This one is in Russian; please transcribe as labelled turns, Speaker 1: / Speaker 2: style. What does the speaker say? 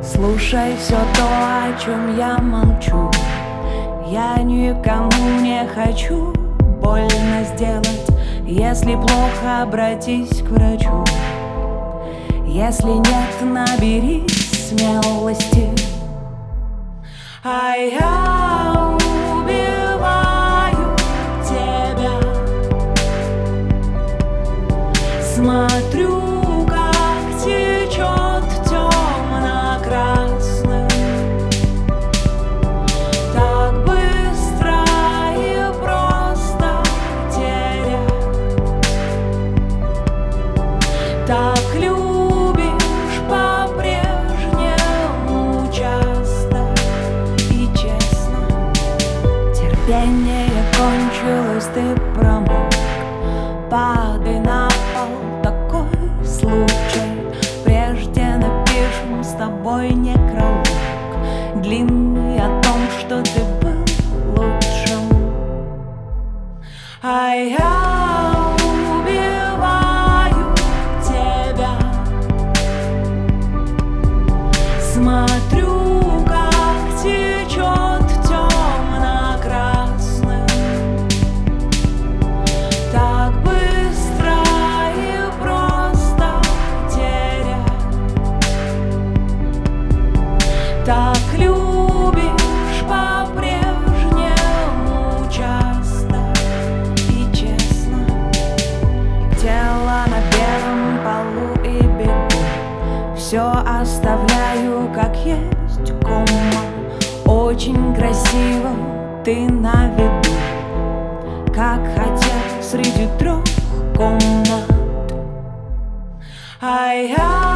Speaker 1: Слушай все то, о чем я молчу. Я никому не хочу больно сделать. Если плохо, обратись к врачу. Если нет, наберись смелости. А я убиваю тебя. Смотрю, как течет темно-красным. Так быстро и просто терять. Так любишь по-прежнему часто и честно. Терпение кончилось, ты промок. Падай на пол, такой случай. Прежде напишем с тобой некролог длинный о том, что ты был лучшим. А я убиваю тебя. Смотрю, как течет темно-красным. Так быстро и просто терять. Так любишь по-прежнему часто и честно. Тело на первом полу и бегу. Все оставляю как есть, кома. Очень красиво ты на виду, как хотел среди 3 комнат. А я